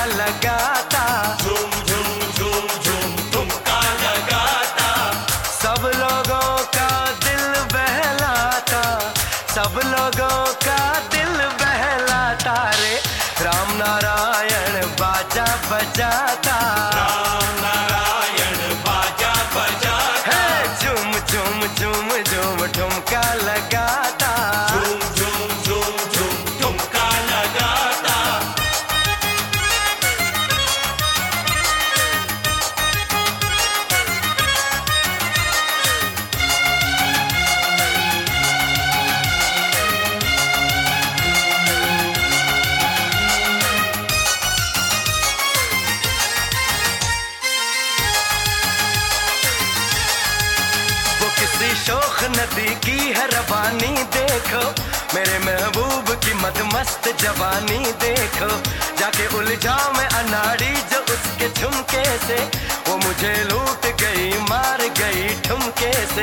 लगाता, झूम झूम झूम झूम ठुमका लगाता, सब लोगों का दिल बहलाता, सब लोगों का दिल बहलाता रे। राम नारायण बाजा बजाता, राम नारायण बाजा बजाता, है झूम झूम झूम झूम ठुमका लगाता, झूम झूम झूम झूम ठुमका लगाता। किसी शोख नदी की है रवानी देखो, मेरे महबूब की मदमस्त जवानी देखो। जाके उलझा मैं अनाड़ी जो उसके झुमके से, वो मुझे लूट गई मार गई ठुमके से।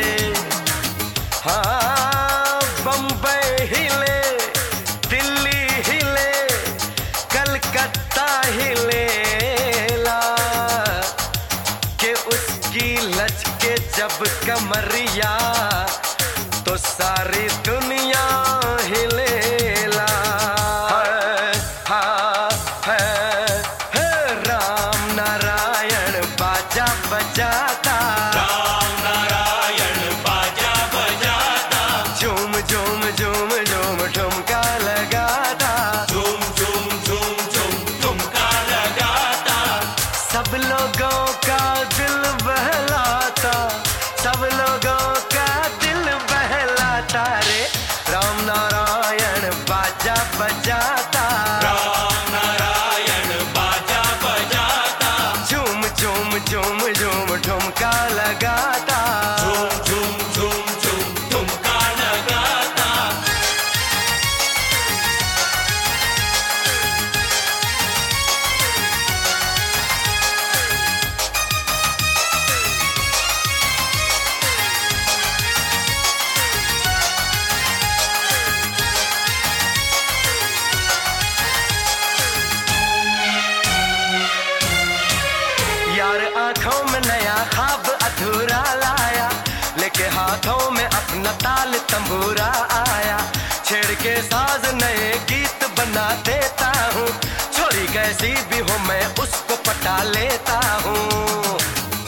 हाँ बम्बई हिले, दिल्ली हिले, कलकत्ता हिले ला, के उसकी लचके जब कमरिया तो सारी दुनिया हिलेला। है राम नारायण बाजा बजाता, राम नारायण बाजा बजाता, झूम झूम झूम झूम ठुमका लगाता, झूम झूम झूम झूम ठुमका लगाता, सब लोगों का दिल बहलाता, सब लोगों का दिल बहलाता रे। राम नारायण बाजा बजाता, राम नारायण बाजा बजाता, झूम झूम झूम झूम ठुमका लगाता, झूम झूम झूम झूम ठुमका लगाता। यार आंखों में नया ख्वाब अधूरा लाया, लेके हाथों में अपना ताल तंबूरा आया। छेड़ के साज नए गीत बना देता हूँ, छोरी कैसी भी हो मैं उसको पटा लेता हूँ।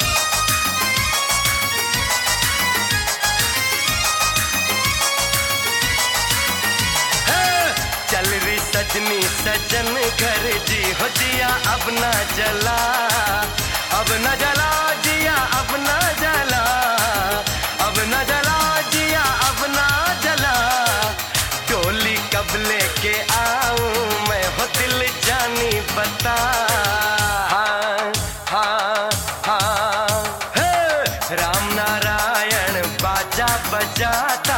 चल रही सजनी सजन घर जी हो जिया अब ना जला, अब न जला जिया अब न जला, अब न जला जिया अब न जला। डोली कब लेके आऊं मैं हो दिल जानी बता। हाँ हाँ हाँ, हे राम नारायण बाजा बजाता,